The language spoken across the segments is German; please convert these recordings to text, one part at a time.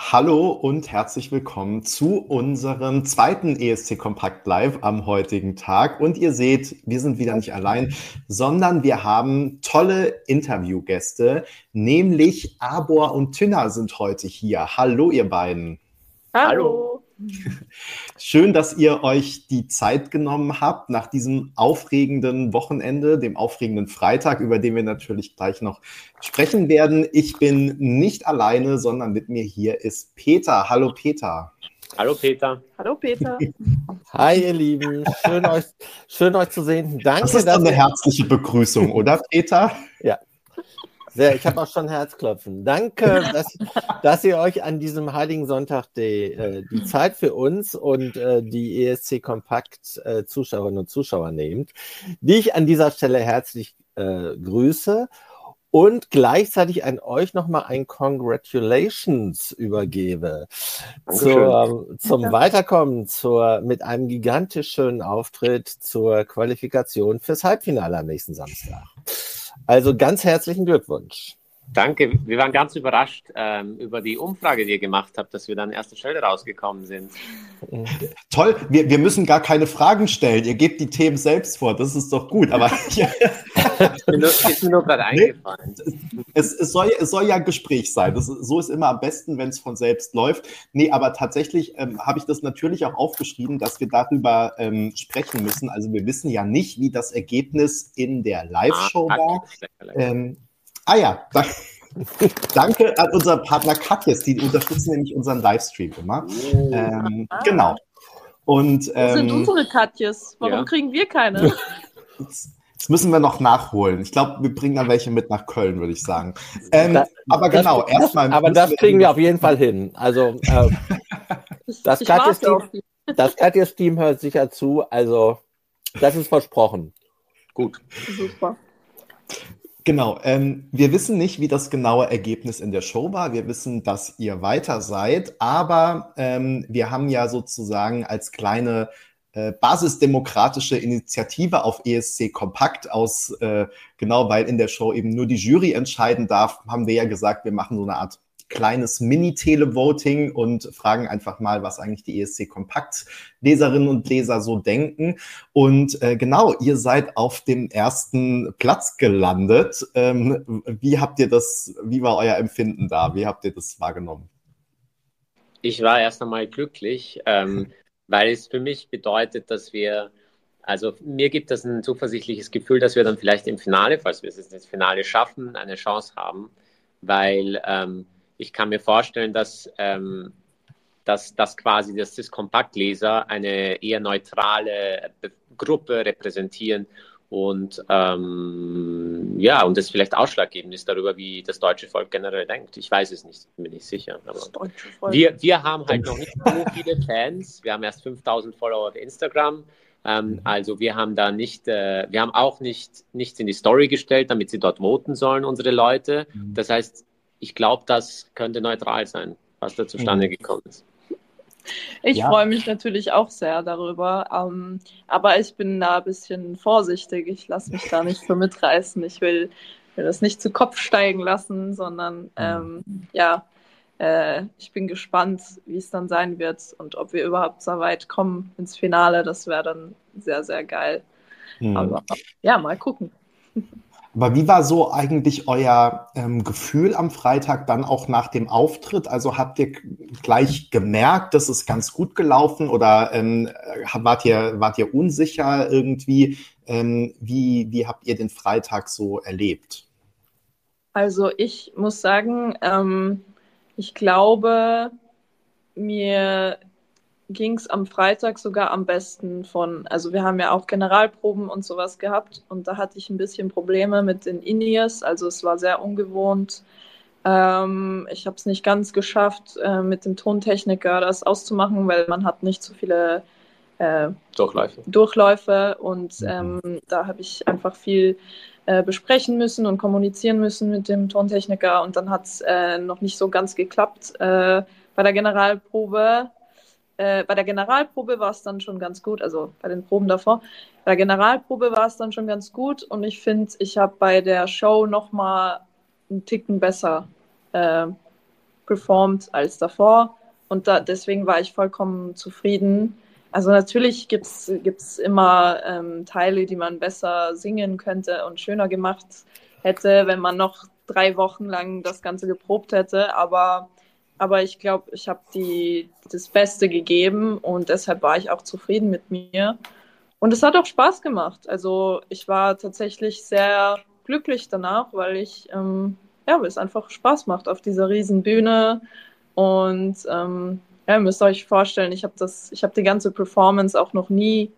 Hallo und herzlich willkommen zu unserem zweiten ESC Kompakt Live am heutigen Tag. Und ihr seht, wir sind wieder nicht allein, sondern wir haben tolle Interviewgäste, nämlich Abor und Tünna sind heute hier. Hallo ihr beiden. Hallo. Schön, dass ihr euch die Zeit genommen habt nach diesem aufregenden Wochenende, dem aufregenden Freitag, über den wir natürlich gleich noch sprechen werden. Ich bin nicht alleine, sondern mit mir hier ist Peter. Hallo Peter. Hallo Peter. Hallo Peter. Hi ihr Lieben, schön euch zu sehen. Danke. Das ist doch eine herzliche Begrüßung, oder Peter? Ja. Sehr, ich habe auch schon Herzklopfen. Danke, dass ihr euch an diesem Heiligen Sonntag die Zeit für uns und die ESC Kompakt Zuschauerinnen und Zuschauer nehmt, die ich an dieser Stelle herzlich grüße und gleichzeitig an euch nochmal ein Congratulations übergebe zum Weiterkommen mit einem gigantisch schönen Auftritt zur Qualifikation fürs Halbfinale am nächsten Samstag. Also ganz herzlichen Glückwunsch. Danke, wir waren ganz überrascht über die Umfrage, die ihr gemacht habt, dass wir dann an erster Stelle rausgekommen sind. Toll, wir müssen gar keine Fragen stellen, ihr gebt die Themen selbst vor, das ist doch gut. Aber ist mir nur gerade eingefallen. Es soll ja ein Gespräch sein, so ist immer am besten, wenn es von selbst läuft. Nee, aber tatsächlich habe ich das natürlich auch aufgeschrieben, dass wir darüber sprechen müssen. Also wir wissen ja nicht, wie das Ergebnis in der Live-Show war. Danke an unseren Partner Katjes, die unterstützen nämlich unseren Livestream immer. Genau. Und, Wo sind unsere Katjes? Warum kriegen wir keine? Das müssen wir noch nachholen. Ich glaube, wir bringen dann welche mit nach Köln, würde ich sagen. Aber genau, erstmal. Aber das kriegen wir auf jeden Fall hin. Also, das Katjes-Team hört sicher zu. Also, das ist versprochen. Gut. Super. Genau, wir wissen nicht, wie das genaue Ergebnis in der Show war. Wir wissen, dass ihr weiter seid, aber wir haben ja sozusagen als kleine basisdemokratische Initiative auf ESC Kompakt genau weil in der Show eben nur die Jury entscheiden darf, haben wir ja gesagt, wir machen so eine Art kleines Mini-Tele-Voting und fragen einfach mal, was eigentlich die ESC-Kompakt-Leserinnen und Leser so denken. Und genau, ihr seid auf dem ersten Platz gelandet. Wie war euer Empfinden da? Wie habt ihr das wahrgenommen? Ich war erst einmal glücklich, weil es für mich bedeutet, dass mir gibt das ein zuversichtliches Gefühl, dass wir dann vielleicht im Finale, falls wir es ins Finale schaffen, eine Chance haben, weil ich kann mir vorstellen, dass das Kompaktleser eine eher neutrale Gruppe repräsentieren und das vielleicht ausschlaggebend ist darüber, wie das deutsche Volk generell denkt. Ich weiß es nicht, bin ich sicher. Aber wir haben halt noch nicht so viele Fans. Wir haben erst 5000 Follower auf Instagram. Also wir haben da wir haben auch nichts in die Story gestellt, damit sie dort voten sollen, unsere Leute. Das heißt, ich glaube, das könnte neutral sein, was da zustande gekommen ist. Ich freue mich natürlich auch sehr darüber, aber ich bin da ein bisschen vorsichtig. Ich lasse mich da nicht so mitreißen. Ich will das nicht zu Kopf steigen lassen, sondern ich bin gespannt, wie es dann sein wird und ob wir überhaupt so weit kommen ins Finale. Das wäre dann sehr, sehr geil. Aber mal gucken. Aber wie war so eigentlich euer Gefühl am Freitag dann auch nach dem Auftritt? Also habt ihr gleich gemerkt, das ist ganz gut gelaufen oder wart ihr unsicher irgendwie? Wie habt ihr den Freitag so erlebt? Also ich muss sagen, ich glaube, mir ging es am Freitag sogar am besten also wir haben ja auch Generalproben und sowas gehabt und da hatte ich ein bisschen Probleme mit den In-Ears, also es war sehr ungewohnt. Ich habe es nicht ganz geschafft, mit dem Tontechniker das auszumachen, weil man hat nicht so viele Durchläufe und da habe ich einfach viel besprechen müssen und kommunizieren müssen mit dem Tontechniker und dann hat es noch nicht so ganz geklappt bei der Generalprobe. Bei der Generalprobe war es dann schon ganz gut, also bei den Proben davor. Bei der Generalprobe war es dann schon ganz gut und ich finde, ich habe bei der Show nochmal einen Ticken besser performt als davor. Und deswegen war ich vollkommen zufrieden. Also natürlich gibt's immer Teile, die man besser singen könnte und schöner gemacht hätte, wenn man noch 3 Wochen lang das Ganze geprobt hätte. Aber ich glaube, ich habe das Beste gegeben und deshalb war ich auch zufrieden mit mir. Und es hat auch Spaß gemacht. Also ich war tatsächlich sehr glücklich danach, weil es einfach Spaß macht auf dieser riesen Bühne. Und ihr müsst euch vorstellen, ich habe die ganze Performance auch noch nie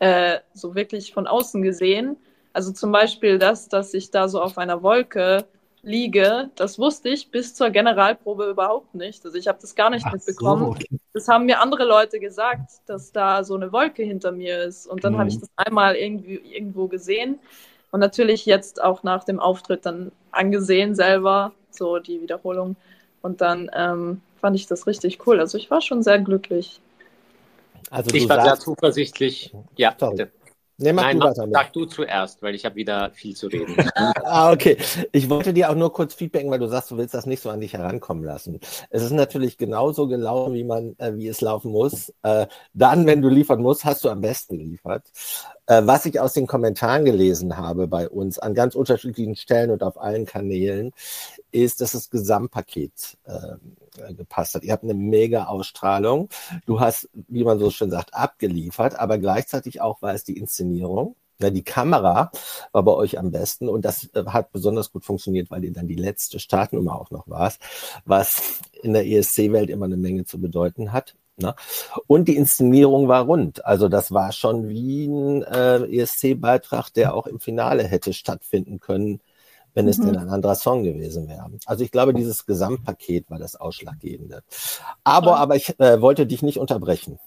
so wirklich von außen gesehen. Also zum Beispiel dass ich da so auf einer Wolke liege, das wusste ich bis zur Generalprobe überhaupt nicht. Also ich habe das gar nicht mitbekommen. So, okay. Das haben mir andere Leute gesagt, dass da so eine Wolke hinter mir ist. Und dann habe ich das einmal irgendwo gesehen und natürlich jetzt auch nach dem Auftritt dann angesehen selber, so die Wiederholung. Und dann fand ich das richtig cool. Also ich war schon sehr glücklich. Also ich war sehr zuversichtlich. Ja, bitte. Nein, sag du zuerst, weil ich habe wieder viel zu reden. Okay. Ich wollte dir auch nur kurz feedbacken, weil du sagst, du willst das nicht so an dich herankommen lassen. Es ist natürlich genauso gelaufen, wie es laufen muss. Dann, wenn du liefern musst, hast du am besten geliefert. Was ich aus den Kommentaren gelesen habe bei uns an ganz unterschiedlichen Stellen und auf allen Kanälen, ist, dass das Gesamtpaket gepasst hat. Ihr habt eine mega Ausstrahlung. Du hast, wie man so schön sagt, abgeliefert, aber gleichzeitig auch war es die Inszenierung. Ja, die Kamera war bei euch am besten und das hat besonders gut funktioniert, weil ihr dann die letzte Startnummer auch noch warst, was in der ESC-Welt immer eine Menge zu bedeuten hat. Ne? Und die Inszenierung war rund. Also das war schon wie ein ESC-Beitrag, der auch im Finale hätte stattfinden können, wenn es denn ein anderer Song gewesen wäre. Also ich glaube, dieses Gesamtpaket war das Ausschlaggebende. Aber ich wollte dich nicht unterbrechen.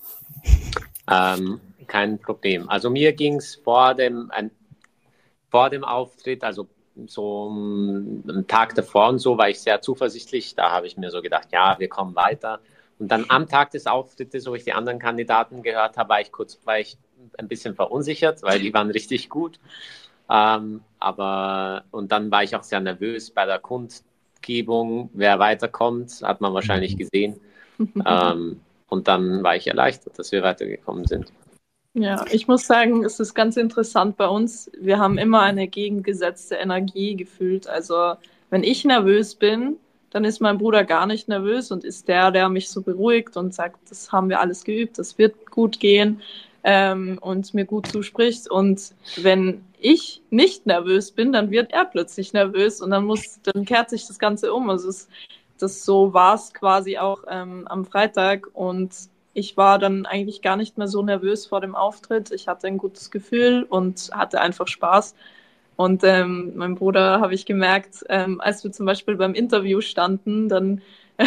Kein Problem. Also mir ging es vor dem Auftritt, also so einen Tag davor und so, war ich sehr zuversichtlich. Da habe ich mir so gedacht, ja, wir kommen weiter. Und dann am Tag des Auftrittes, wo ich die anderen Kandidaten gehört habe, war ich ein bisschen verunsichert, weil die waren richtig gut. Und dann war ich auch sehr nervös bei der Kundgebung, wer weiterkommt, hat man wahrscheinlich gesehen. Und dann war ich erleichtert, dass wir weitergekommen sind. Ja, ich muss sagen, es ist ganz interessant bei uns. Wir haben immer eine gegengesetzte Energie gefühlt. Also wenn ich nervös bin, dann ist mein Bruder gar nicht nervös und ist der mich so beruhigt und sagt, das haben wir alles geübt, das wird gut gehen und mir gut zuspricht. Und wenn ich nicht nervös bin, dann wird er plötzlich nervös und dann kehrt sich das Ganze um. Also so war es quasi auch am Freitag und ich war dann eigentlich gar nicht mehr so nervös vor dem Auftritt. Ich hatte ein gutes Gefühl und hatte einfach Spaß. Und mein Bruder, habe ich gemerkt, als wir zum Beispiel beim Interview standen, dann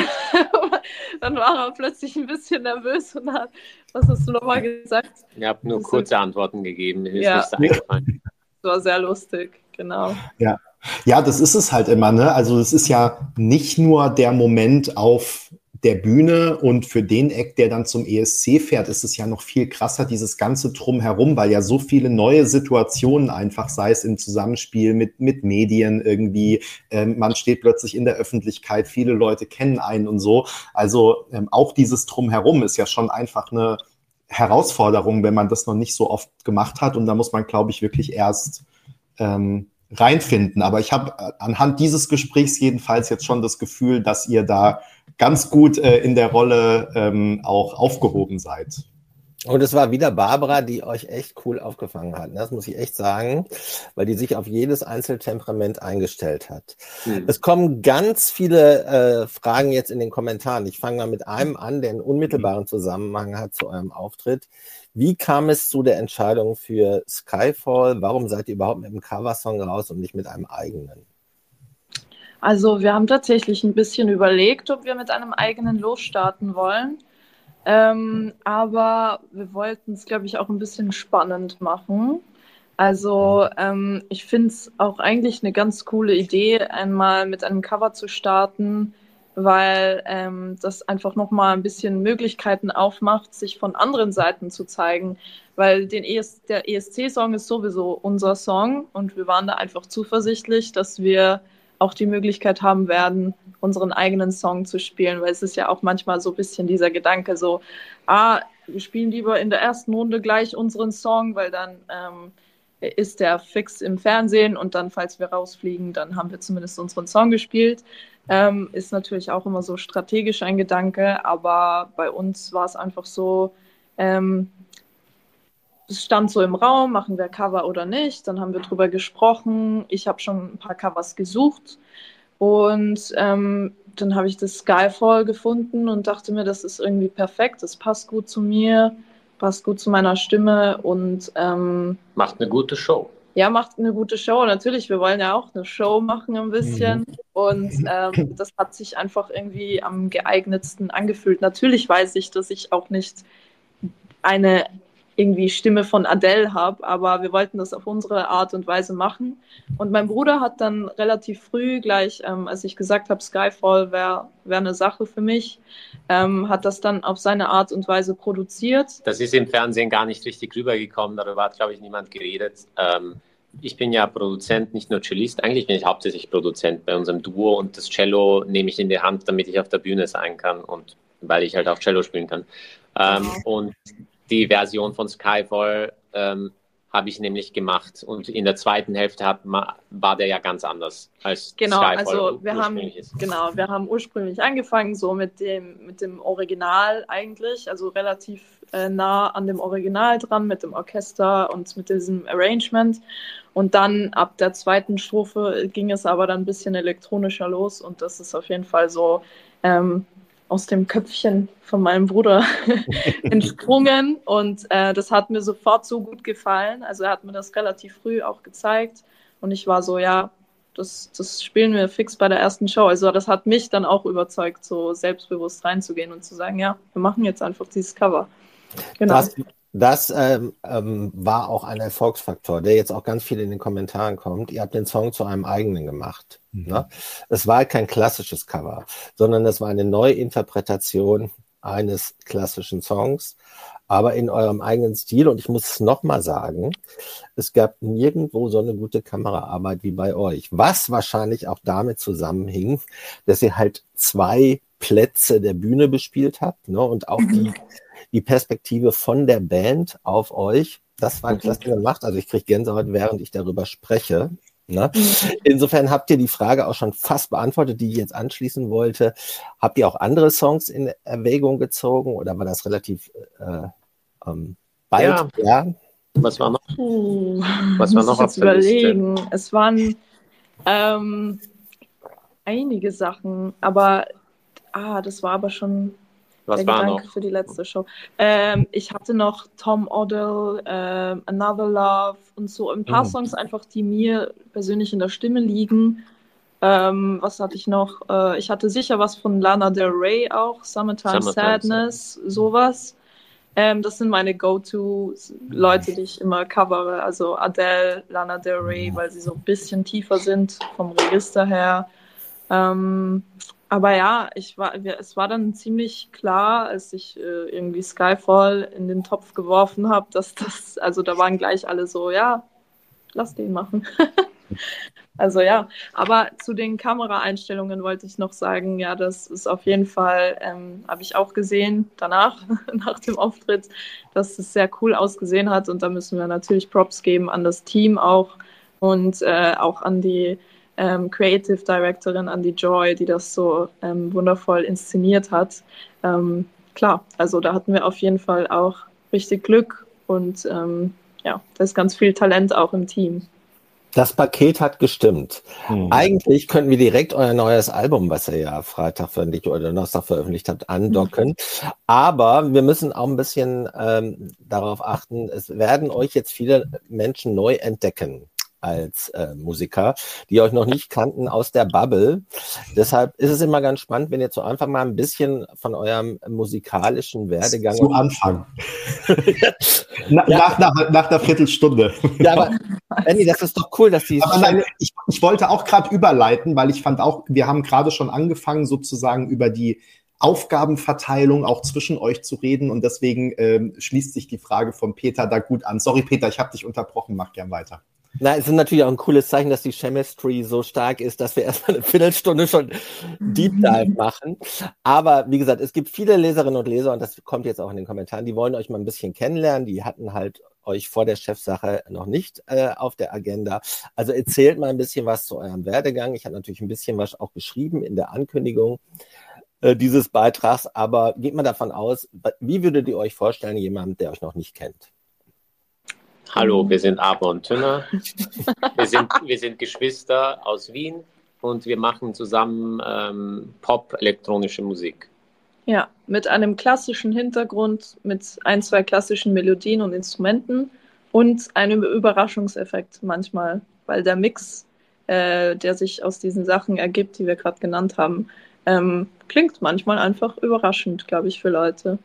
war er plötzlich ein bisschen nervös und hat, was hast du nochmal gesagt? Ich habe nur kurze Antworten gegeben, mir ist nichts eingefallen. Das war sehr lustig, genau. Ja, das ist es halt immer, ne? Also es ist ja nicht nur der Moment auf der Bühne und für den Act, der dann zum ESC fährt, ist es ja noch viel krasser, dieses ganze Drumherum, weil ja so viele neue Situationen einfach, sei es im Zusammenspiel mit Medien irgendwie, man steht plötzlich in der Öffentlichkeit, viele Leute kennen einen und so. Also auch dieses Drumherum ist ja schon einfach eine Herausforderung, wenn man das noch nicht so oft gemacht hat und da muss man, glaube ich, wirklich erst reinfinden. Aber ich habe anhand dieses Gesprächs jedenfalls jetzt schon das Gefühl, dass ihr da ganz gut in der Rolle auch aufgehoben seid. Und es war wieder Barbara, die euch echt cool aufgefangen hat. Das muss ich echt sagen, weil die sich auf jedes Einzeltemperament eingestellt hat. Es kommen ganz viele Fragen jetzt in den Kommentaren. Ich fange mal mit einem an, der einen unmittelbaren Zusammenhang hat zu eurem Auftritt. Wie kam es zu der Entscheidung für Skyfall? Warum seid ihr überhaupt mit einem Coversong raus und nicht mit einem eigenen? Also wir haben tatsächlich ein bisschen überlegt, ob wir mit einem eigenen losstarten wollen. Aber wir wollten es, glaube ich, auch ein bisschen spannend machen. Also ich finde es auch eigentlich eine ganz coole Idee, einmal mit einem Cover zu starten, weil das einfach nochmal ein bisschen Möglichkeiten aufmacht, sich von anderen Seiten zu zeigen. Weil der ESC-Song ist sowieso unser Song und wir waren da einfach zuversichtlich, dass wir auch die Möglichkeit haben werden, unseren eigenen Song zu spielen, weil es ist ja auch manchmal so ein bisschen dieser Gedanke so, wir spielen lieber in der ersten Runde gleich unseren Song, weil dann ist der fix im Fernsehen und dann, falls wir rausfliegen, dann haben wir zumindest unseren Song gespielt. Ist natürlich auch immer so strategisch ein Gedanke, aber bei uns war es einfach so, es stand so im Raum, machen wir Cover oder nicht, dann haben wir drüber gesprochen, ich habe schon ein paar Covers gesucht und dann habe ich das Skyfall gefunden und dachte mir, das ist irgendwie perfekt, das passt gut zu mir, passt gut zu meiner Stimme und macht eine gute Show. Ja, macht eine gute Show. Natürlich, wir wollen ja auch eine Show machen ein bisschen. Und das hat sich einfach irgendwie am geeignetsten angefühlt. Natürlich weiß ich, dass ich auch nicht eine irgendwie Stimme von Adele habe, aber wir wollten das auf unsere Art und Weise machen. Und mein Bruder hat dann relativ früh gleich, als ich gesagt habe, Skyfall wäre eine Sache für mich, hat das dann auf seine Art und Weise produziert. Das ist im Fernsehen gar nicht richtig rübergekommen, darüber hat, glaube ich, niemand geredet. Ich bin ja Produzent, nicht nur Cellist. Eigentlich bin ich hauptsächlich Produzent bei unserem Duo und das Cello nehme ich in die Hand, damit ich auf der Bühne sein kann und weil ich halt auch Cello spielen kann. Und die Version von Skyfall habe ich nämlich gemacht und in der zweiten Hälfte war der ja ganz anders als Skyfall also wir haben ursprünglich angefangen so mit dem Original eigentlich, also relativ nah an dem Original dran mit dem Orchester und mit diesem Arrangement und dann ab der zweiten Strophe ging es aber dann ein bisschen elektronischer los und das ist auf jeden Fall so aus dem Köpfchen von meinem Bruder entsprungen und das hat mir sofort so gut gefallen. Also er hat mir das relativ früh auch gezeigt und ich war so, ja, das spielen wir fix bei der ersten Show. Also das hat mich dann auch überzeugt, so selbstbewusst reinzugehen und zu sagen, ja, wir machen jetzt einfach dieses Cover. Genau. Das war auch ein Erfolgsfaktor, der jetzt auch ganz viel in den Kommentaren kommt. Ihr habt den Song zu einem eigenen gemacht. Ne? Es war kein klassisches Cover, sondern es war eine Neuinterpretation eines klassischen Songs, aber in eurem eigenen Stil. Und ich muss es nochmal sagen, es gab nirgendwo so eine gute Kameraarbeit wie bei euch, was wahrscheinlich auch damit zusammenhing, dass ihr halt 2 Plätze der Bühne bespielt habt, ne? Und auch die Perspektive von der Band auf euch, das war klasse gemacht. Also ich kriege Gänsehaut, während ich darüber spreche. Ne? Insofern habt ihr die Frage auch schon fast beantwortet, die ich jetzt anschließen wollte. Habt ihr auch andere Songs in Erwägung gezogen oder war das relativ bald? Ja. Was war noch? Was war noch auf der überlegen. Liste? Es waren einige Sachen, aber das war aber schon der Gedanke für die letzte Show. Ich hatte noch Tom Odell, Another Love und so ein paar Songs einfach, die mir persönlich in der Stimme liegen. Was hatte ich noch? Ich hatte sicher was von Lana Del Rey auch, Summertime Sadness, sowas. Das sind meine Go-To-Leute, die ich immer covere. Also Adele, Lana Del Rey, weil sie so ein bisschen tiefer sind vom Register her. Aber ja, es war dann ziemlich klar, als ich irgendwie Skyfall in den Topf geworfen habe, also da waren gleich alle so, ja, lass den machen. Also ja, aber zu den Kameraeinstellungen wollte ich noch sagen, ja, das ist auf jeden Fall, habe ich auch gesehen danach, nach dem Auftritt, dass es sehr cool ausgesehen hat und da müssen wir natürlich Props geben an das Team auch und auch an die Creative Directorin, an die Joy, die das so wundervoll inszeniert hat. Klar, also da hatten wir auf jeden Fall auch richtig Glück und da ist ganz viel Talent auch im Team. Das Paket hat gestimmt. Eigentlich könnten wir direkt euer neues Album, was ihr ja Freitag veröffentlicht oder Donnerstag veröffentlicht habt, andocken. Aber wir müssen auch ein bisschen darauf achten, es werden euch jetzt viele Menschen neu entdecken als Musiker, die euch noch nicht kannten aus der Bubble. Deshalb ist es immer ganz spannend, wenn ihr zu Anfang mal ein bisschen von eurem musikalischen Werdegang... Zu Anfang. Nach einer Viertelstunde. Ja, aber Andy, das ist doch cool, dass die... Aber nein, ich wollte auch gerade überleiten, weil ich fand auch, wir haben gerade schon angefangen, sozusagen über die Aufgabenverteilung auch zwischen euch zu reden und deswegen schließt sich die Frage von Peter da gut an. Sorry, Peter, ich habe dich unterbrochen, mach gern weiter. Na, es ist natürlich auch ein cooles Zeichen, dass die Chemistry so stark ist, dass wir erstmal eine Viertelstunde schon Deep Dive machen. Aber wie gesagt, es gibt viele Leserinnen und Leser, und das kommt jetzt auch in den Kommentaren, die wollen euch mal ein bisschen kennenlernen. Die hatten halt euch vor der Chefsache noch nicht auf der Agenda. Also erzählt mal ein bisschen was zu eurem Werdegang. Ich habe natürlich ein bisschen was auch geschrieben in der Ankündigung dieses Beitrags, aber geht mal davon aus, wie würdet ihr euch vorstellen, jemand, der euch noch nicht kennt? Hallo, wir sind Aber und Tünner. Wir sind Geschwister aus Wien und wir machen zusammen Pop-elektronische Musik. Ja, mit einem klassischen Hintergrund, mit 1, 2 klassischen Melodien und Instrumenten und einem Überraschungseffekt manchmal, weil der Mix, der sich aus diesen Sachen ergibt, die wir gerade genannt haben, klingt manchmal einfach überraschend, glaube ich, für Leute.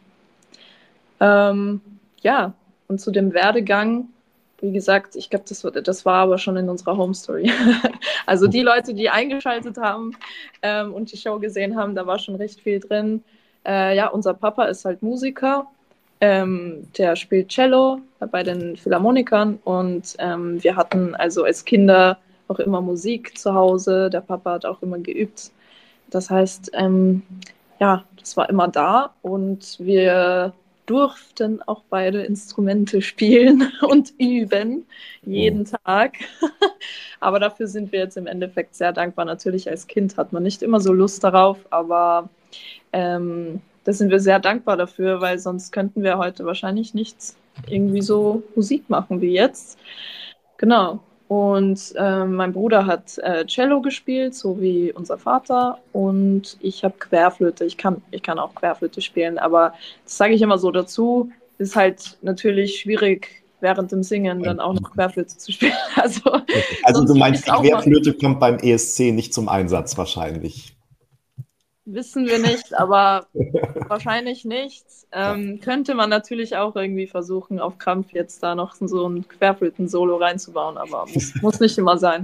Ja, und zu dem Werdegang, wie gesagt, ich glaube, das war aber schon in unserer Home Story. Also die Leute, die eingeschaltet haben und die Show gesehen haben, da war schon recht viel drin. Ja, unser Papa ist halt Musiker, der spielt Cello bei den Philharmonikern und wir hatten also als Kinder auch immer Musik zu Hause. Der Papa hat auch immer geübt. Das heißt, ja, das war immer da und wir durften auch beide Instrumente spielen und üben, jeden Tag. Aber dafür sind wir jetzt im Endeffekt sehr dankbar. Natürlich als Kind hat man nicht immer so Lust darauf, aber da sind wir sehr dankbar dafür, weil sonst könnten wir heute wahrscheinlich nicht irgendwie so Musik machen wie jetzt. Genau. Und mein Bruder hat Cello gespielt, so wie unser Vater. Und ich habe Querflöte. Ich kann auch Querflöte spielen, aber das sage ich immer so dazu. Ist halt natürlich schwierig, während dem Singen dann auch noch Querflöte zu spielen. Also du meinst, die Querflöte kommt beim ESC nicht zum Einsatz wahrscheinlich? Wissen wir nicht, aber wahrscheinlich nicht. Könnte man natürlich auch irgendwie versuchen, auf Krampf jetzt da noch so ein Querflöten-Solo reinzubauen, aber muss nicht immer sein.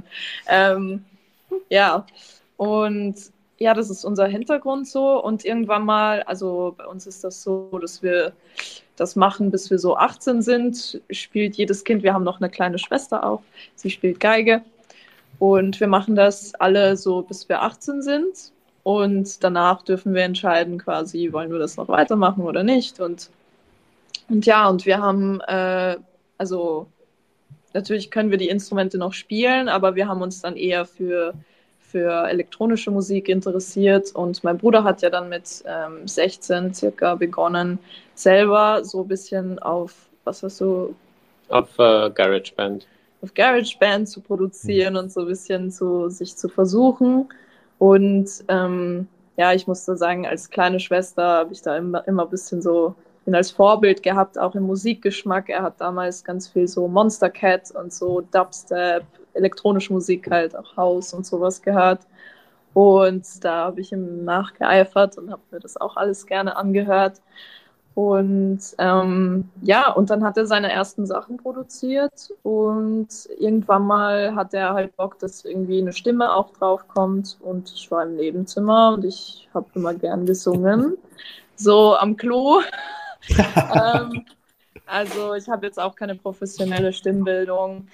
Ja, und ja, das ist unser Hintergrund so. Und irgendwann mal, also bei uns ist das so, dass wir das machen, bis wir so 18 sind, spielt jedes Kind, wir haben noch eine kleine Schwester auch, sie spielt Geige. Und wir machen das alle so, bis wir 18 sind. Und danach dürfen wir entscheiden, quasi, wollen wir das noch weitermachen oder nicht. Und ja, und wir haben, also natürlich können wir die Instrumente noch spielen, aber wir haben uns dann eher für elektronische Musik interessiert. Und mein Bruder hat ja dann mit 16 circa begonnen, selber so ein bisschen auf, was hast du? Auf GarageBand. Auf GarageBand zu produzieren und so ein bisschen sich zu versuchen. Und ja, ich musste sagen, als kleine Schwester habe ich da immer ein bisschen so, ihn als Vorbild gehabt, auch im Musikgeschmack. Er hat damals ganz viel so Monster Cat und so Dubstep, elektronische Musik halt, auch House und sowas gehört. Und da habe ich ihm nachgeeifert und habe mir das auch alles gerne angehört. Und ja, und dann hat er seine ersten Sachen produziert und irgendwann mal hat er halt Bock, dass irgendwie eine Stimme auch drauf kommt und ich war im Nebenzimmer und ich habe immer gern gesungen, so am Klo. Also ich habe jetzt auch keine professionelle Stimmbildung.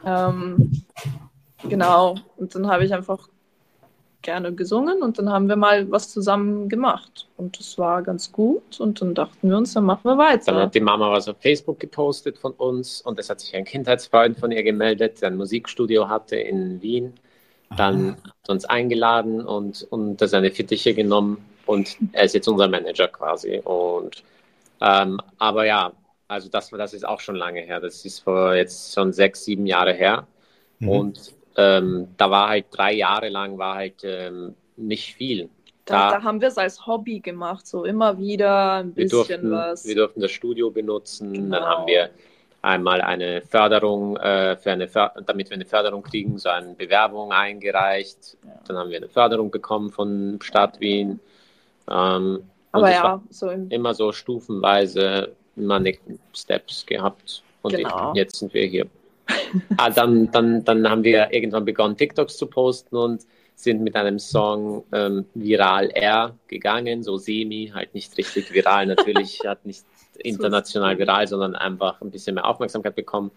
Genau, und dann habe ich einfach gerne gesungen und dann haben wir mal was zusammen gemacht und das war ganz gut und dann dachten wir uns, dann machen wir weiter. Dann hat die Mama was auf Facebook gepostet von uns und es hat sich ein Kindheitsfreund von ihr gemeldet, der ein Musikstudio hatte in Wien. Dann hat uns eingeladen und das seine Fittiche genommen und er ist jetzt unser Manager quasi. Und aber ja, also das ist auch schon lange her. Das ist vor jetzt schon 6, 7 Jahre her. Und da war halt 3 Jahre lang nicht viel. Da haben wir es als Hobby gemacht, so immer wieder ein bisschen was. Wir durften das Studio benutzen, Genau. Dann haben wir einmal eine Förderung, damit wir eine Förderung kriegen, so eine Bewerbung eingereicht. Ja. Dann haben wir eine Förderung bekommen von Stadt Wien. Aber ja, immer so stufenweise immer Steps gehabt. Und jetzt sind wir hier. Dann haben wir irgendwann begonnen, TikToks zu posten und sind mit einem Song viral gegangen, so semi, halt nicht richtig viral natürlich, hat nicht international viral, sondern einfach ein bisschen mehr Aufmerksamkeit bekommen.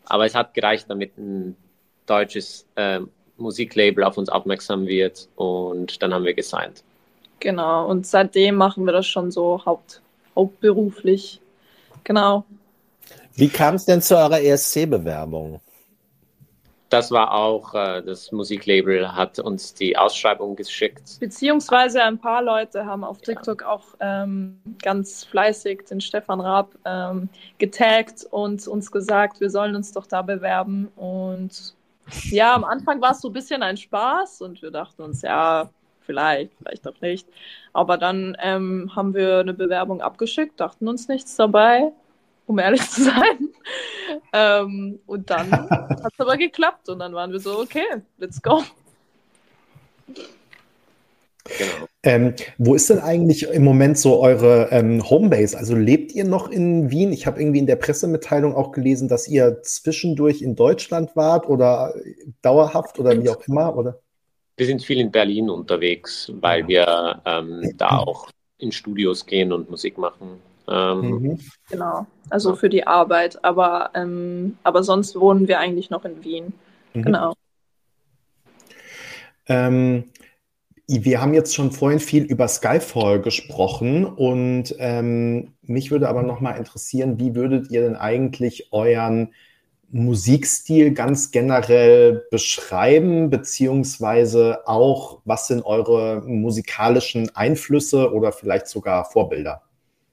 Aber es hat gereicht, damit ein deutsches Musiklabel auf uns aufmerksam wird und dann haben wir gesigned. Genau, und seitdem machen wir das schon so hauptberuflich. Genau. Wie kam es denn zu eurer ESC-Bewerbung? Das war auch, das Musiklabel hat uns die Ausschreibung geschickt. Beziehungsweise ein paar Leute haben auf TikTok auch ganz fleißig den Stefan Raab getaggt und uns gesagt, wir sollen uns doch da bewerben. Und ja, am Anfang war es so ein bisschen ein Spaß und wir dachten uns, ja, vielleicht auch nicht. Aber dann haben wir eine Bewerbung abgeschickt, dachten uns nichts dabei, um ehrlich zu sein. Und dann hat es aber geklappt und dann waren wir so, okay, let's go. Genau. Wo ist denn eigentlich im Moment so eure Homebase? Also lebt ihr noch in Wien? Ich habe irgendwie in der Pressemitteilung auch gelesen, dass ihr zwischendurch in Deutschland wart oder dauerhaft oder wie auch immer, oder? Wir sind viel in Berlin unterwegs, weil wir da auch in Studios gehen und Musik machen. Genau, also für die Arbeit, aber sonst wohnen wir eigentlich noch in Wien. Genau. Wir haben jetzt schon vorhin viel über Skyfall gesprochen und mich würde aber nochmal interessieren, wie würdet ihr denn eigentlich euren Musikstil ganz generell beschreiben, beziehungsweise auch, was sind eure musikalischen Einflüsse oder vielleicht sogar Vorbilder?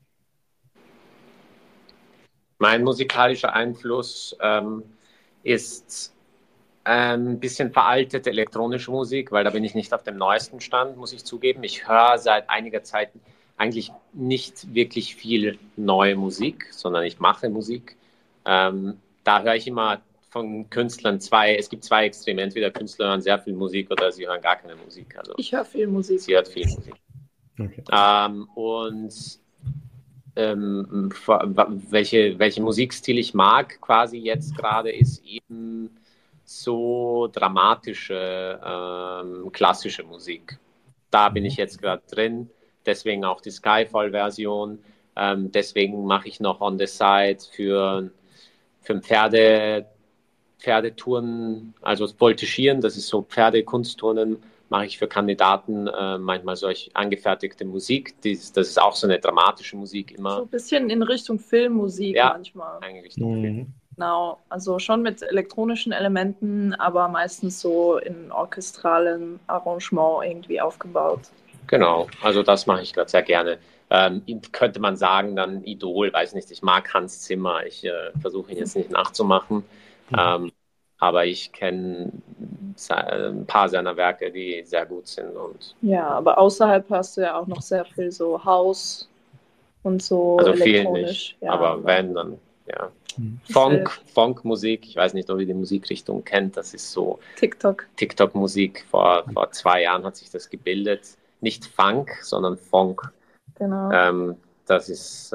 Mein musikalischer Einfluss ist ein bisschen veraltete elektronische Musik, weil da bin ich nicht auf dem neuesten Stand, muss ich zugeben. Ich höre seit einiger Zeit eigentlich nicht wirklich viel neue Musik, sondern ich mache Musik. Da höre ich immer von Künstlern es gibt zwei Extreme. Entweder Künstler hören sehr viel Musik oder sie hören gar keine Musik. Also ich höre viel Musik. Sie hört viel Musik. Okay. Welche Musikstil ich mag quasi jetzt gerade ist eben so dramatische, klassische Musik. Da bin ich jetzt gerade drin, deswegen auch die Skyfall-Version. Deswegen mache ich noch on the side für Pferdetouren, also Voltigieren, das ist so Pferdekunstturnen, mache ich für Kandidaten manchmal solch angefertigte Musik. Das ist auch so eine dramatische Musik immer. So ein bisschen in Richtung Filmmusik manchmal. Eigentlich Richtung Film. Genau, also schon mit elektronischen Elementen, aber meistens so in orchestralem Arrangement irgendwie aufgebaut. Genau, also das mache ich gerade sehr gerne. Könnte man sagen, dann Idol, weiß nicht, ich mag Hans Zimmer, ich versuche ihn jetzt nicht nachzumachen, aber ich kenne ein paar seiner Werke, die sehr gut sind. Ja, aber außerhalb hast du ja auch noch sehr viel so House und so also elektronisch. Viel nicht, aber wenn, dann ja. Funk-Musik, ich weiß nicht, ob ihr die Musikrichtung kennt, das ist so TikTok-Musik. Vor 2 Jahren hat sich das gebildet. Nicht Funk, sondern Funk. Genau. Das ist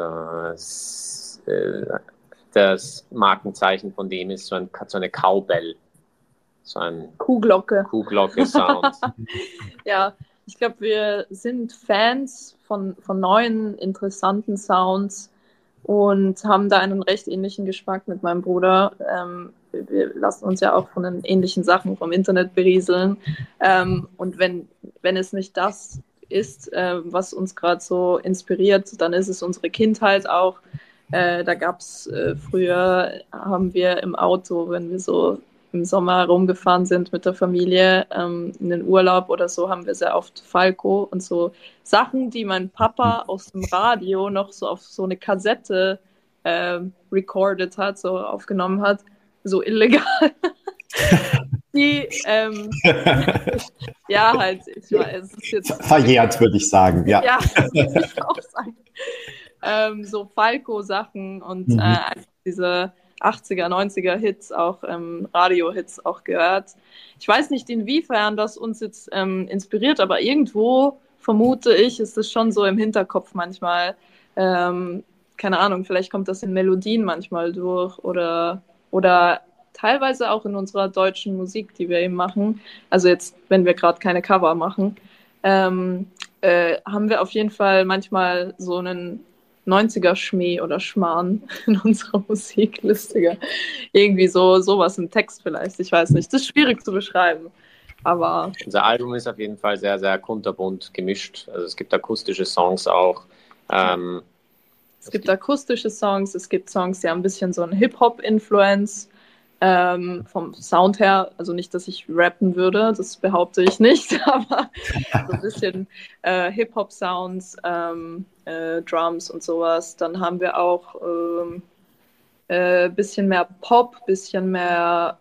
das Markenzeichen von dem ist so eine Cowbell. So ein Kuhglocke-Sound. Ja, ich glaube, wir sind Fans von neuen, interessanten Sounds und haben da einen recht ähnlichen Geschmack mit meinem Bruder. Wir lassen uns ja auch von den ähnlichen Sachen vom Internet berieseln. Und wenn es nicht das ist, was uns gerade so inspiriert, dann ist es unsere Kindheit auch. Da gab es früher, haben wir im Auto, wenn wir so im Sommer rumgefahren sind mit der Familie in den Urlaub oder so, haben wir sehr oft Falco und so Sachen, die mein Papa aus dem Radio noch so auf so eine Kassette recorded hat, so aufgenommen hat, so illegal. Die, ja, halt, es ist jetzt verjährt, würde ich sagen, ja. Ja, würde ich auch sagen. So Falco-Sachen und diese 80er, 90er Hits, auch Radio-Hits auch gehört. Ich weiß nicht, inwiefern das uns jetzt inspiriert, aber irgendwo vermute ich, ist das schon so im Hinterkopf manchmal. Keine Ahnung, vielleicht kommt das in Melodien manchmal durch oder teilweise auch in unserer deutschen Musik, die wir eben machen. Also jetzt, wenn wir gerade keine Cover machen, haben wir auf jeden Fall manchmal so einen 90er-Schmäh oder Schmarrn in unserer Musikliste. Irgendwie sowas im Text vielleicht, ich weiß nicht. Das ist schwierig zu beschreiben. Aber unser Album ist auf jeden Fall sehr, sehr kunterbunt gemischt. Also es gibt akustische Songs auch. Es gibt akustische Songs, es gibt Songs, die haben ein bisschen so einen Hip-Hop-Influence vom Sound her. Also nicht, dass ich rappen würde, das behaupte ich nicht, aber so ein bisschen Hip-Hop-Sounds, Drums und sowas. Dann haben wir auch ein bisschen mehr Pop, bisschen mehr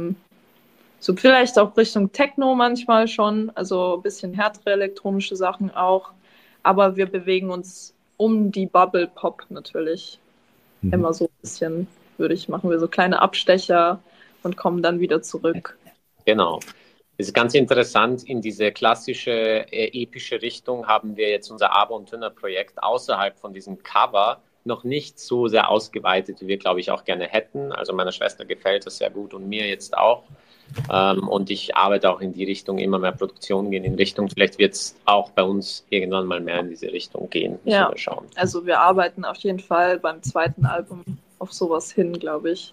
so vielleicht auch Richtung Techno manchmal schon, also ein bisschen härtere elektronische Sachen auch. Aber wir bewegen uns um die Bubble Pop natürlich. Immer so ein bisschen, machen wir so kleine Abstecher und kommen dann wieder zurück. Genau. Das ist ganz interessant. In diese klassische, epische Richtung haben wir jetzt unser Aber und Tünner-Projekt außerhalb von diesem Cover noch nicht so sehr ausgeweitet, wie wir, glaube ich, auch gerne hätten. Also meiner Schwester gefällt das sehr gut und mir jetzt auch. Und ich arbeite auch in die Richtung, immer mehr Produktionen gehen in Richtung. Vielleicht wird es auch bei uns irgendwann mal mehr in diese Richtung gehen. Ja, wir schauen. Also wir arbeiten auf jeden Fall beim zweiten Album auf sowas hin, glaube ich.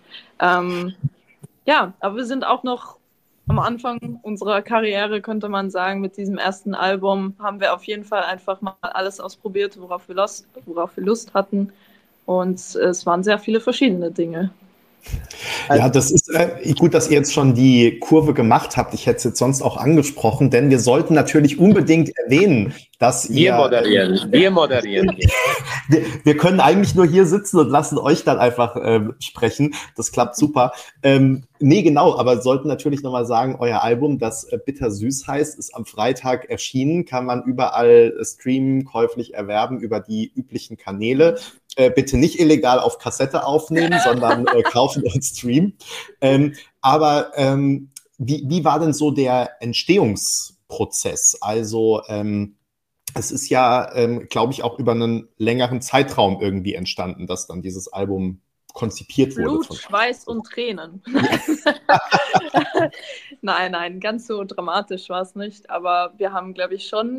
Ja, aber wir sind auch noch am Anfang unserer Karriere, könnte man sagen. Mit diesem ersten Album haben wir auf jeden Fall einfach mal alles ausprobiert, worauf wir Lust hatten. Und es waren sehr viele verschiedene Dinge. Ja, das ist gut, dass ihr jetzt schon die Kurve gemacht habt. Ich hätte es jetzt sonst auch angesprochen, denn wir sollten natürlich unbedingt erwähnen, dass wir moderieren. Wir können eigentlich nur hier sitzen und lassen euch dann einfach sprechen. Das klappt super. Nee, genau, aber sollten natürlich nochmal sagen, euer Album, das Bittersüß heißt, ist am Freitag erschienen, kann man überall streamen, käuflich erwerben über die üblichen Kanäle. Bitte nicht illegal auf Kassette aufnehmen, sondern kaufen und streamen. Aber wie war denn so der Entstehungsprozess? Also es ist ja, glaube ich, auch über einen längeren Zeitraum irgendwie entstanden, dass dann dieses Album konzipiert wurde. Blut, Schweiß und Tränen. Nein, ganz so dramatisch war es nicht. Aber wir haben, glaube ich, schon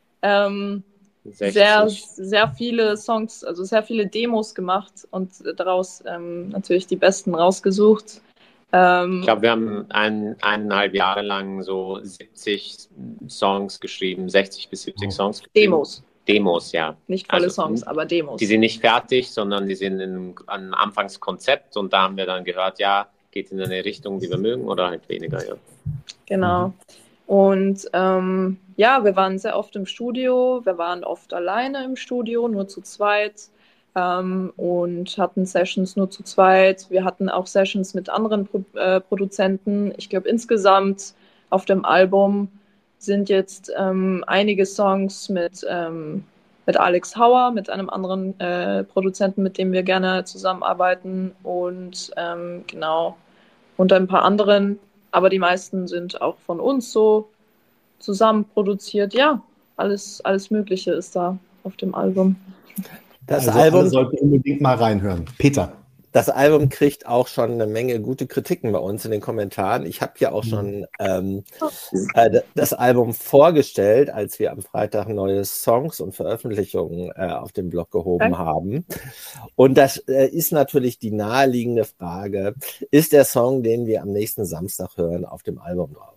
sehr, sehr viele Songs, also sehr viele Demos gemacht und daraus natürlich die besten rausgesucht. Ich glaube, wir haben 1,5 Jahre lang so 70 Songs geschrieben, 60 bis 70 Songs geschrieben. Demos, ja. Nicht volle Songs, aber Demos. Die sind nicht fertig, sondern die sind ein Anfangskonzept und da haben wir dann gehört, ja, geht in eine Richtung, die wir mögen oder halt weniger, ja. Genau. Und ja, wir waren sehr oft im Studio, wir waren oft alleine im Studio, nur zu zweit und hatten Sessions nur zu zweit. Wir hatten auch Sessions mit anderen Produzenten. Ich glaube, insgesamt auf dem Album sind jetzt einige Songs mit Alex Hauer, mit einem anderen Produzenten, mit dem wir gerne zusammenarbeiten und genau, und ein paar anderen. Aber die meisten sind auch von uns so zusammen produziert. Ja, alles Mögliche ist da auf dem Album. Das Album sollten unbedingt mal reinhören. Peter. Das Album kriegt auch schon eine Menge gute Kritiken bei uns in den Kommentaren. Ich habe ja auch schon das Album vorgestellt, als wir am Freitag neue Songs und Veröffentlichungen auf den Blog gehoben haben. Und das ist natürlich die naheliegende Frage, ist der Song, den wir am nächsten Samstag hören, auf dem Album drauf?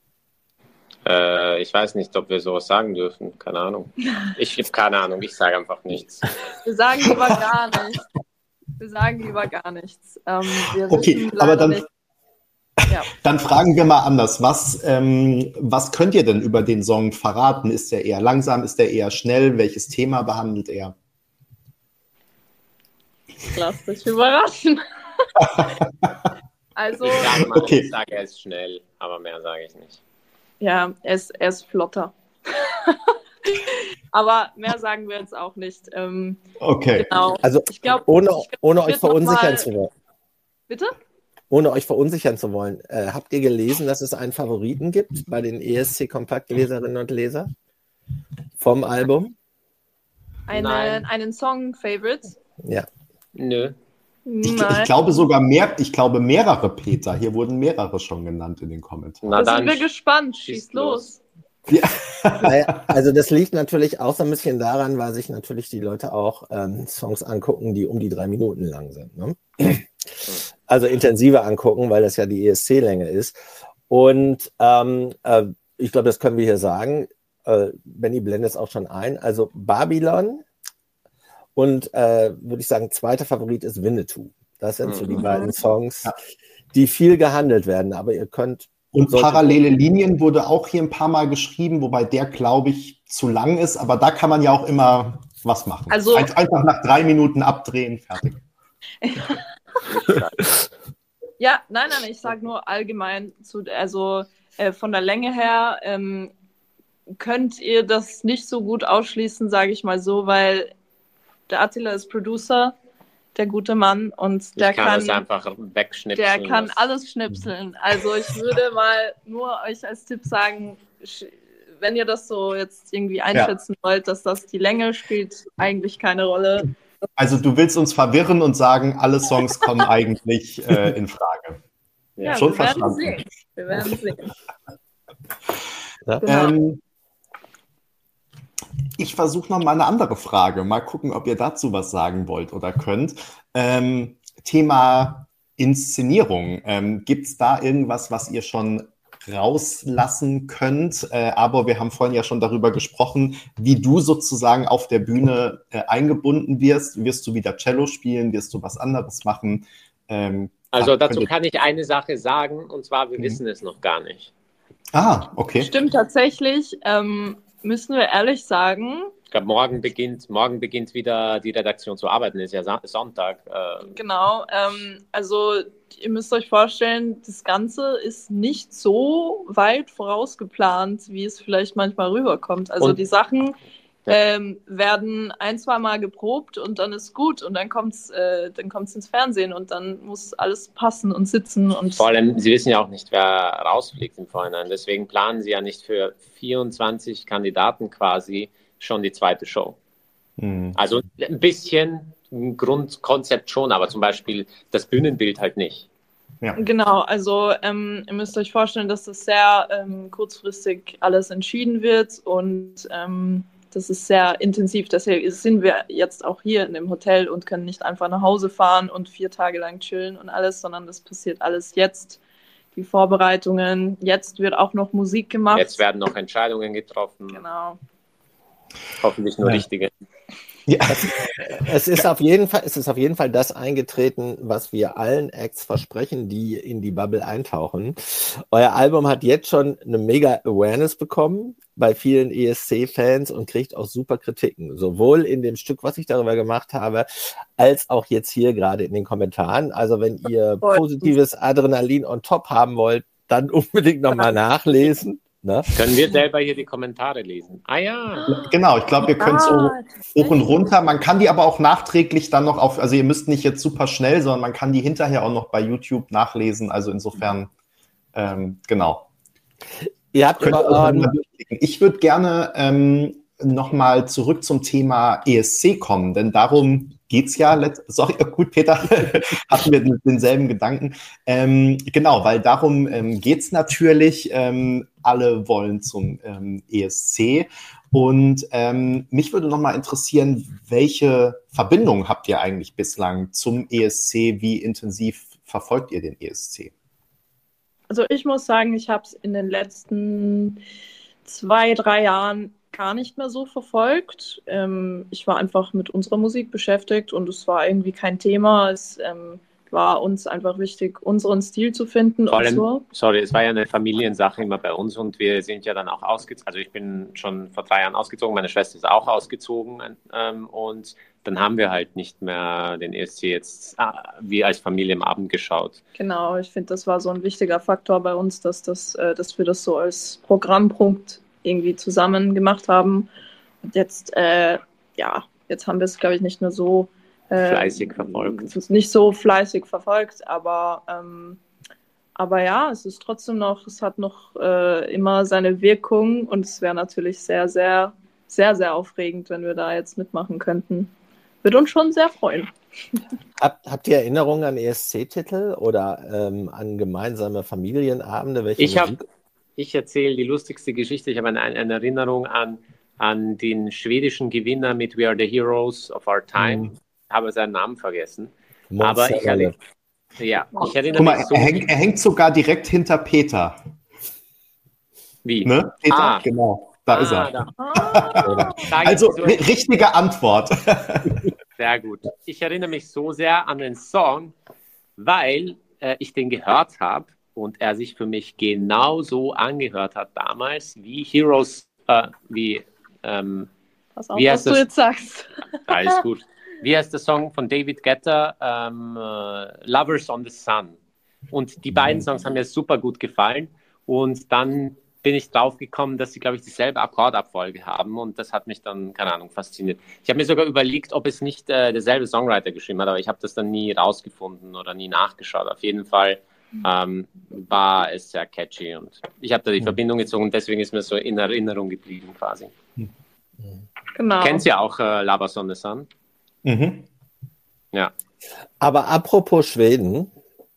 Ich weiß nicht, ob wir sowas sagen dürfen. Keine Ahnung. Ich habe keine Ahnung. Ich sage einfach nichts. Wir sagen lieber gar nichts. Okay, aber dann fragen wir mal anders. Was könnt ihr denn über den Song verraten? Ist der eher langsam? Ist der eher schnell? Welches Thema behandelt er? Lass dich überraschen. Also, ich sage, er ist schnell, aber mehr sage ich nicht. Ja, er ist flotter. Aber mehr sagen wir jetzt auch nicht. Okay. Genau. Also ich glaub, ohne euch verunsichern zu wollen. Bitte? Ohne euch verunsichern zu wollen. Habt ihr gelesen, dass es einen Favoriten gibt bei den ESC-Kompakt-Leserinnen und Leser vom Album? Einen Song-Favorite? Ja. Nö. Ich glaube sogar mehrere, Peter. Hier wurden mehrere schon genannt in den Kommentaren. Da sind wir gespannt. Schieß los. Ja. Also das liegt natürlich auch so ein bisschen daran, weil sich natürlich die Leute auch Songs angucken, die um die 3 Minuten lang sind. Ne? Also intensiver angucken, weil das ja die ESC-Länge ist. Und ich glaube, das können wir hier sagen. Benny blendet es auch schon ein. Also Babylon und würde ich sagen, zweiter Favorit ist Winnetou. Das sind so die beiden Songs, die viel gehandelt werden. Aber ihr könnt... Und Parallele Linien wurde auch hier ein paar Mal geschrieben, wobei der, glaube ich, zu lang ist. Aber da kann man ja auch immer was machen. Also, einfach nach 3 Minuten abdrehen, fertig. Ja, nein, ich sage nur allgemein, von der Länge her könnt ihr das nicht so gut ausschließen, sage ich mal so, weil der Attila ist Producer, der gute Mann, und der kann das einfach wegschnipseln. Der kann alles schnipseln. Also ich würde mal nur euch als Tipp sagen, wenn ihr das so jetzt irgendwie einschätzen wollt, dass das die Länge spielt eigentlich keine Rolle. Also du willst uns verwirren und sagen, alle Songs kommen eigentlich in Frage. Ja, schon wir verstanden. Wir werden sehen. Ja. Genau. Ich versuche noch mal eine andere Frage. Mal gucken, ob ihr dazu was sagen wollt oder könnt. Thema Inszenierung. Gibt es da irgendwas, was ihr schon rauslassen könnt? Aber wir haben vorhin ja schon darüber gesprochen, wie du sozusagen auf der Bühne eingebunden wirst. Wirst du wieder Cello spielen? Wirst du was anderes machen? Also dazu kann ich eine Sache sagen, und zwar, wir wissen es noch gar nicht. Ah, okay. Stimmt tatsächlich. Müssen wir ehrlich sagen. Ich glaube, morgen beginnt wieder die Redaktion zu arbeiten, ist ja Sonntag. Genau, also ihr müsst euch vorstellen, das Ganze ist nicht so weit vorausgeplant, wie es vielleicht manchmal rüberkommt. Also die Sachen werden 1-2 Mal geprobt und dann ist gut und dann kommt's ins Fernsehen und dann muss alles passen und sitzen. Und vor allem, Sie wissen ja auch nicht, wer rausfliegt im Vorhinein. Deswegen planen Sie ja nicht für 24 Kandidaten quasi schon die zweite Show. Also ein bisschen ein Grundkonzept schon, aber zum Beispiel das Bühnenbild halt nicht. Ja. Genau, also ihr müsst euch vorstellen, dass das sehr kurzfristig alles entschieden wird und das ist sehr intensiv. Deswegen sind wir jetzt auch hier in dem Hotel und können nicht einfach nach Hause fahren und 4 Tage lang chillen und alles, sondern das passiert alles jetzt. Die Vorbereitungen, jetzt wird auch noch Musik gemacht. Jetzt werden noch Entscheidungen getroffen. Genau. Hoffentlich nur richtige. Ja. Es ist auf jeden Fall das eingetreten, was wir allen Acts versprechen, die in die Bubble eintauchen. Euer Album hat jetzt schon eine mega Awareness bekommen bei vielen ESC-Fans und kriegt auch super Kritiken. Sowohl in dem Stück, was ich darüber gemacht habe, als auch jetzt hier gerade in den Kommentaren. Also wenn ihr positives Adrenalin on top haben wollt, dann unbedingt nochmal nachlesen. Ne? Können wir selber hier die Kommentare lesen? Ah ja. Genau, ich glaube, ihr könnt so hoch und runter. Man kann die aber auch nachträglich dann noch also ihr müsst nicht jetzt super schnell, sondern man kann die hinterher auch noch bei YouTube nachlesen. Also insofern, genau. Ihr habt ich würde gerne nochmal zurück zum Thema ESC kommen, denn darum geht's ja. Sorry, gut, Peter, hatten wir denselben Gedanken. Genau, weil darum geht's natürlich. Alle wollen zum ESC. Und mich würde nochmal interessieren, welche Verbindungen habt ihr eigentlich bislang zum ESC? Wie intensiv verfolgt ihr den ESC? Also ich muss sagen, ich habe es in den letzten 2-3 Jahren gar nicht mehr so verfolgt. Ich war einfach mit unserer Musik beschäftigt und es war irgendwie kein Thema. Es war uns einfach wichtig, unseren Stil zu finden. Vor allem, sorry, es war ja eine Familiensache immer bei uns und wir sind ja dann auch ausgezogen. Also ich bin schon vor 3 Jahren ausgezogen, meine Schwester ist auch ausgezogen und dann haben wir halt nicht mehr den ESC jetzt wie als Familie am Abend geschaut. Genau, ich finde, das war so ein wichtiger Faktor bei uns, dass wir das so als Programmpunkt irgendwie zusammen gemacht haben. Und jetzt, jetzt haben wir es, glaube ich, nicht mehr so fleißig verfolgt. Nicht so fleißig verfolgt, aber ja, es ist trotzdem noch, es hat noch immer seine Wirkung und es wäre natürlich sehr, sehr, sehr, sehr aufregend, wenn wir da jetzt mitmachen könnten. Würde uns schon sehr freuen. Habt ihr Erinnerungen an ESC-Titel oder an gemeinsame Familienabende? Ich erzähle die lustigste Geschichte. Ich habe eine Erinnerung an den schwedischen Gewinner mit We Are the Heroes of Our Time. Ich habe seinen Namen vergessen. Aber ich erinnere Guck mal, mich so. Er hängt sogar direkt hinter Peter. Wie? Ne? Peter? Genau. Da ist er. Da. Also, richtige Antwort. Sehr gut. Ich erinnere mich so sehr an den Song, weil ich den gehört habe und er sich für mich genauso angehört hat damals wie Heroes, Pass auf, was du jetzt sagst. Alles gut. Wie heißt der Song von David Guetta? Lovers on the Sun. Und die beiden Songs haben mir super gut gefallen. Und dann bin ich drauf gekommen, dass sie, glaube ich, dieselbe Akkordabfolge haben. Und das hat mich dann, keine Ahnung, fasziniert. Ich habe mir sogar überlegt, ob es nicht derselbe Songwriter geschrieben hat, aber ich habe das dann nie rausgefunden oder nie nachgeschaut. Auf jeden Fall war es sehr catchy. Und ich habe da die Verbindung gezogen und deswegen ist mir so in Erinnerung geblieben quasi. Genau. Kennst du ja auch Lovers on the Sun? Mhm. Ja. Aber apropos Schweden,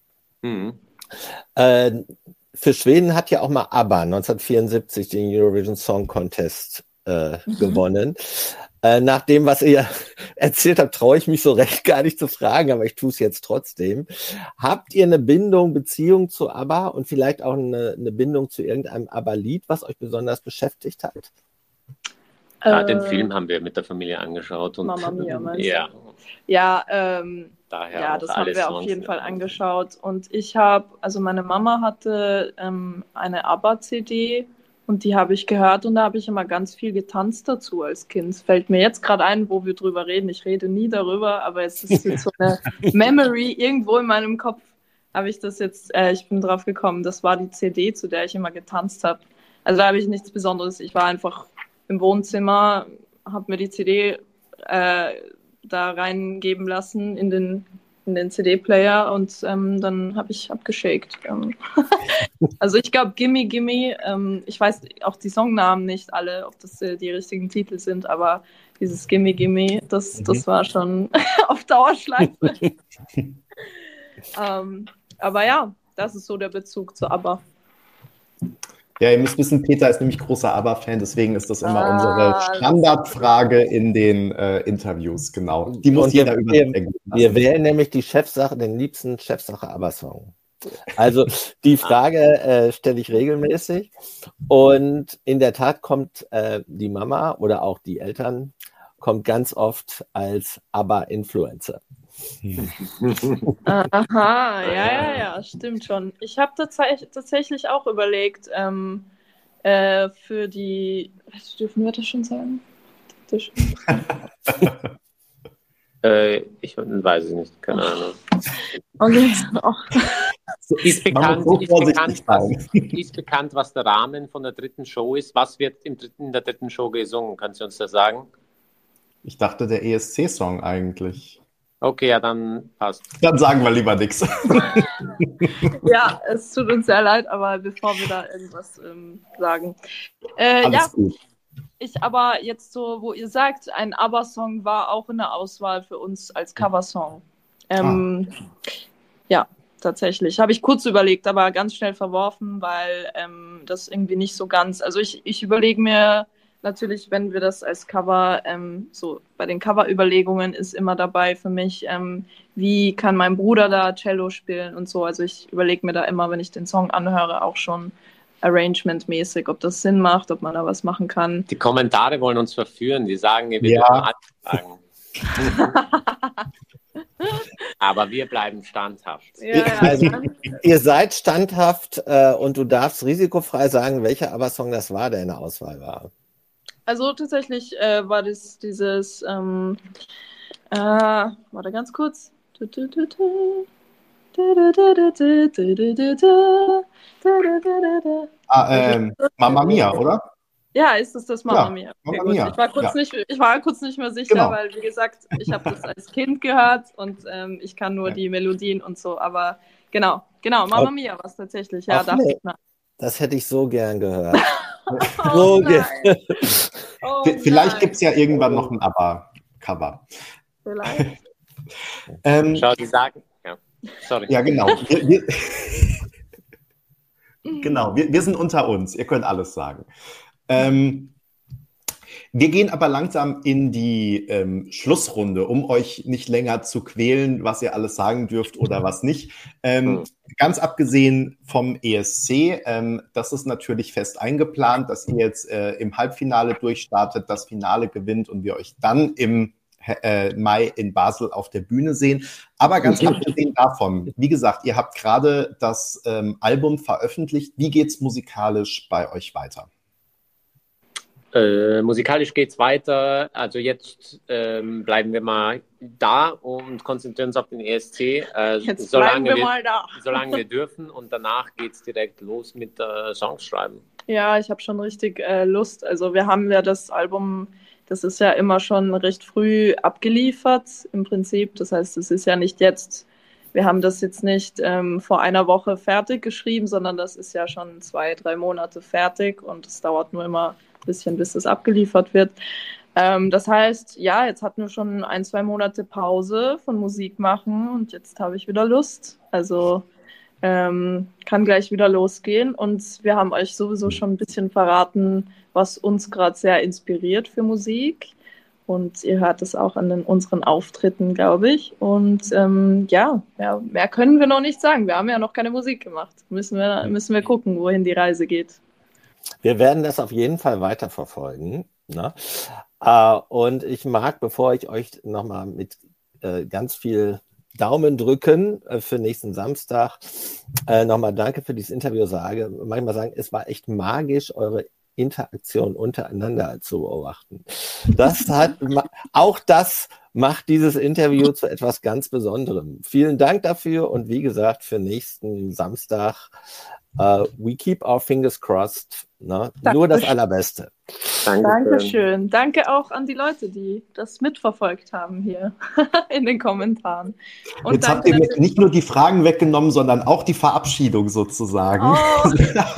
für Schweden hat ja auch mal ABBA 1974 den Eurovision Song Contest gewonnen. Nach dem, was ihr erzählt habt, traue ich mich so recht gar nicht zu fragen, aber ich tue es jetzt trotzdem. Habt ihr eine Beziehung zu ABBA und vielleicht auch eine Bindung zu irgendeinem ABBA-Lied, was euch besonders beschäftigt hat? Den Film haben wir mit der Familie angeschaut. Und Mamma Mia, meinst du? Ja. Ja, Daher das haben wir auf jeden Fall angeschaut. Und meine Mama hatte eine ABBA-CD und die habe ich gehört und da habe ich immer ganz viel getanzt dazu als Kind. Es fällt mir jetzt gerade ein, wo wir drüber reden. Ich rede nie darüber, aber es ist jetzt so eine Memory irgendwo in meinem Kopf. Habe ich das jetzt, ich bin drauf gekommen, das war die CD, zu der ich immer getanzt habe. Also da habe ich nichts Besonderes. Ich war einfach im Wohnzimmer, habe mir die CD da reingeben lassen in den CD-Player und dann habe ich abgeschakt. Also ich glaube, Gimme Gimme, ich weiß auch die Songnamen nicht alle, ob das die richtigen Titel sind, aber dieses Gimme Gimme, das war schon auf Dauerschleife. Aber ja, das ist so der Bezug zu ABBA. Ja, ihr müsst wissen, Peter ist nämlich großer ABBA-Fan, deswegen ist das immer unsere Standardfrage in den Interviews, genau. Die muss jeder überdenken. Wir wählen nämlich den liebsten Chefsache ABBA-Song. Also die Frage stelle ich regelmäßig und in der Tat kommt die Mama oder auch die Eltern kommt ganz oft als ABBA-Influencer. Aha, ja, stimmt schon. Ich habe tatsächlich auch überlegt, für die, dürfen wir das schon sagen? Ich weiß es nicht, keine Ahnung. Okay. Ist bekannt, was der Rahmen von der dritten Show ist? Was wird in der dritten Show gesungen? Kannst du uns das sagen? Ich dachte, der ESC-Song eigentlich. Okay, ja, dann passt. Dann sagen wir lieber nichts. Ja, es tut uns sehr leid, aber bevor wir da irgendwas sagen. Alles gut. Aber jetzt so, wo ihr sagt, ein ABBA-Song war auch in der Auswahl für uns als Coversong. Ja, tatsächlich. Habe ich kurz überlegt, aber ganz schnell verworfen, weil das irgendwie nicht so ganz. Also ich überlege mir natürlich, wenn wir das als Cover, so bei den Cover-Überlegungen ist immer dabei für mich, wie kann mein Bruder da Cello spielen und so. Also ich überlege mir da immer, wenn ich den Song anhöre, auch schon arrangement-mäßig, ob das Sinn macht, ob man da was machen kann. Die Kommentare wollen uns verführen, die sagen, wir dürfen alles sagen. Aber wir bleiben standhaft. Ja. Also, ihr seid standhaft und du darfst risikofrei sagen, welcher ABBA-Song das war, der in der Auswahl war. Also tatsächlich war das dieses, warte ganz kurz. Mamma Mia, oder? Ja, ist es das Mamma Mia? Okay, Mamma Mia. Ich war kurz nicht mehr sicher, Genau. weil, wie gesagt, ich habe das als Kind gehört und ich kann nur die Melodien und so, aber genau, Mamma Mia war es tatsächlich, ja, dachte ich mal. Das hätte ich so gern gehört. Oh, nein. Vielleicht gibt es ja irgendwann noch ein ABBA-Cover. Vielleicht. Schau, die sagen. Ja, sorry. Ja, genau. Genau, wir sind unter uns. Ihr könnt alles sagen. Wir gehen aber langsam in die Schlussrunde, um euch nicht länger zu quälen, was ihr alles sagen dürft oder was nicht. Ganz abgesehen vom ESC, das ist natürlich fest eingeplant, dass ihr jetzt im Halbfinale durchstartet, das Finale gewinnt und wir euch dann im Mai in Basel auf der Bühne sehen. Aber ganz abgesehen davon, wie gesagt, ihr habt gerade das Album veröffentlicht. Wie geht's musikalisch bei euch weiter? Musikalisch geht's weiter. Also jetzt bleiben wir mal da und konzentrieren uns auf den ESC, solange wir dürfen. Und danach geht's direkt los mit Songs schreiben. Ja, ich habe schon richtig Lust. Also wir haben ja das Album, das ist ja immer schon recht früh abgeliefert im Prinzip. Das heißt, es ist ja nicht jetzt, wir haben das jetzt nicht vor einer Woche fertig geschrieben, sondern das ist ja schon 2-3 Monate fertig und es dauert nur immer bisschen, bis das abgeliefert wird. Das heißt, ja, jetzt hatten wir schon 1-2 Monate Pause von Musik machen und jetzt habe ich wieder Lust. Also kann gleich wieder losgehen und wir haben euch sowieso schon ein bisschen verraten, was uns gerade sehr inspiriert für Musik und ihr hört es auch an unseren Auftritten, glaube ich. Und ja, mehr können wir noch nicht sagen. Wir haben ja noch keine Musik gemacht. Müssen wir gucken, wohin die Reise geht. Wir werden das auf jeden Fall weiterverfolgen. Ne? Und ich mag, bevor ich euch nochmal mit ganz viel Daumen drücken für nächsten Samstag, nochmal danke für dieses Interview manchmal sagen, es war echt magisch, eure Interaktion untereinander zu beobachten. Auch das macht dieses Interview zu etwas ganz Besonderem. Vielen Dank dafür und wie gesagt, für nächsten Samstag we keep our fingers crossed. Ne? Nur das Allerbeste. Dankeschön. Danke auch an die Leute, die das mitverfolgt haben hier in den Kommentaren. Und jetzt habt ihr mir nicht nur die Fragen weggenommen, sondern auch die Verabschiedung sozusagen. Oh.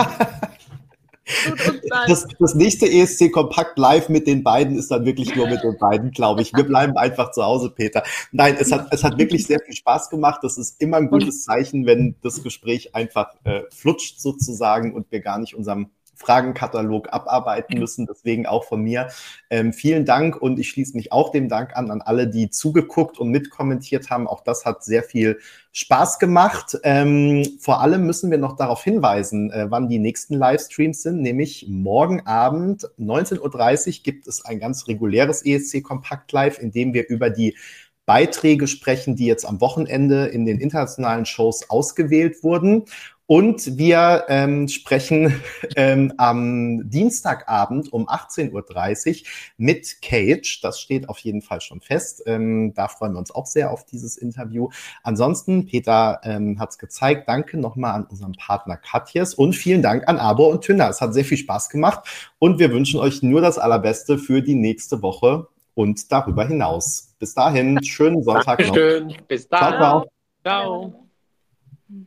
Das nächste ESC Kompakt live mit den beiden ist dann wirklich nur mit den beiden, glaube ich. Wir bleiben einfach zu Hause, Peter. Nein, es hat wirklich sehr viel Spaß gemacht. Das ist immer ein gutes Zeichen, wenn das Gespräch einfach flutscht sozusagen und wir gar nicht unserem Fragenkatalog abarbeiten müssen. Deswegen auch von mir vielen Dank und ich schließe mich auch dem Dank an alle, die zugeguckt und mitkommentiert haben. Auch das hat sehr viel Spaß gemacht. Vor allem müssen wir noch darauf hinweisen, wann die nächsten Livestreams sind, nämlich morgen Abend 19:30 Uhr gibt es ein ganz reguläres ESC Kompakt Live, in dem wir über die Beiträge sprechen, die jetzt am Wochenende in den internationalen Shows ausgewählt wurden. Und wir sprechen am Dienstagabend um 18:30 Uhr mit Cage. Das steht auf jeden Fall schon fest. Da freuen wir uns auch sehr auf dieses Interview. Ansonsten, Peter hat es gezeigt. Danke nochmal an unseren Partner Katjes und vielen Dank an Abo und Tünner. Es hat sehr viel Spaß gemacht und wir wünschen euch nur das Allerbeste für die nächste Woche und darüber hinaus. Bis dahin, schönen Sonntag noch. Dankeschön. Bis dann. Ciao, ciao. Ciao.